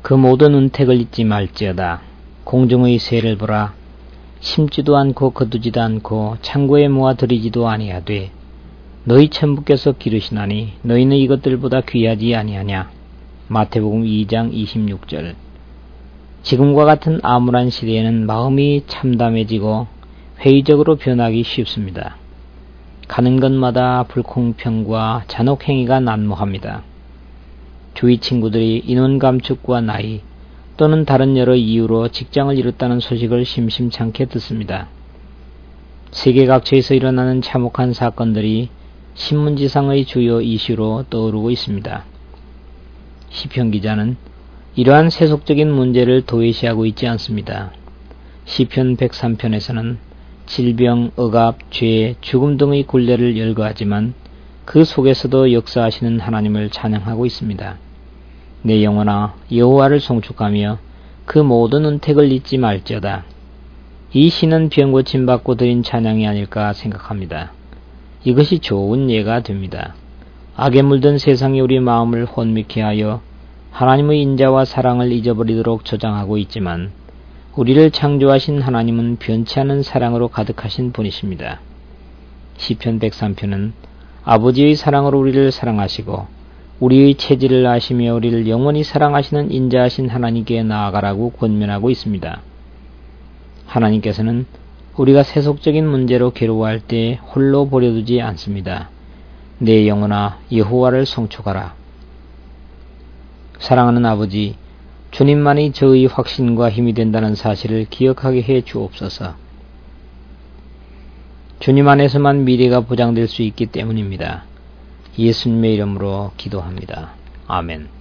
그 모든 은택을 잊지 말지어다. 공중의 새를 보라. 심지도 않고 거두지도 않고 창고에 모아 들이지도 아니하되 너희 천부께서 기르시나니 너희는 이것들보다 귀하지 아니하냐. 마태복음 2장 26절. 지금과 같은 암울한 시대에는 마음이 참담해지고 회의적으로 변하기 쉽습니다. 가는 곳마다 불공평과 잔혹행위가 난무합니다. 주위 친구들이 인원 감축과 나이 또는 다른 여러 이유로 직장을 잃었다는 소식을 심심찮게 듣습니다. 세계 각처에서 일어나는 참혹한 사건들이 신문지상의 주요 이슈로 떠오르고 있습니다. 시편 기자는 이러한 세속적인 문제를 도외시하고 있지 않습니다. 시편 103편에서는 질병, 억압, 죄, 죽음 등의 굴레를 열거하지만 그 속에서도 역사하시는 하나님을 찬양하고 있습니다. 내 영혼아 여호와를 송축하며 그 모든 은택을 잊지 말지어다. 이 시는 병고침 받고 드린 찬양이 아닐까 생각합니다. 이것이 좋은 예가 됩니다. 악에 물든 세상이 우리 마음을 혼미케 하여 하나님의 인자와 사랑을 잊어버리도록 조장하고 있지만 우리를 창조하신 하나님은 변치 않은 사랑으로 가득하신 분이십니다. 시편 103편은 아버지의 사랑으로 우리를 사랑하시고 우리의 체질을 아시며 우리를 영원히 사랑하시는 인자하신 하나님께 나아가라고 권면하고 있습니다. 하나님께서는 우리가 세속적인 문제로 괴로워할 때 홀로 버려두지 않습니다. 내 영혼아 여호와를 송축하라. 사랑하는 아버지, 주님만이 저의 확신과 힘이 된다는 사실을 기억하게 해 주옵소서. 주님 안에서만 미래가 보장될 수 있기 때문입니다. 예수님의 이름으로 기도합니다. 아멘.